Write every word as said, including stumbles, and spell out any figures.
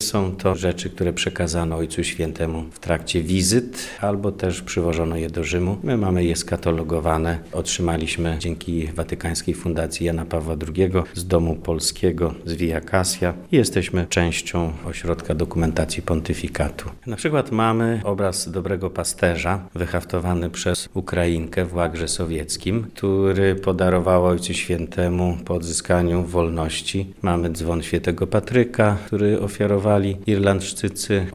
są to rzeczy, które przekazano Ojcu Świętemu w trakcie wizyt, albo też przywożono je do Rzymu. My mamy je skatalogowane. Otrzymaliśmy dzięki Watykańskiej Fundacji Jana Pawła drugiego z Domu Polskiego z Via Cassia. Jesteśmy częścią Ośrodka Dokumentacji Pontyfikatu. Na przykład mamy obraz Dobrego Pasterza, wyhaftowany przez Ukrainkę w łagrze sowieckim, który podarowała Ojcu Świętemu po odzyskaniu wolności. Mamy dzwon świętego Patryka, który ofiarowali Irlandczycy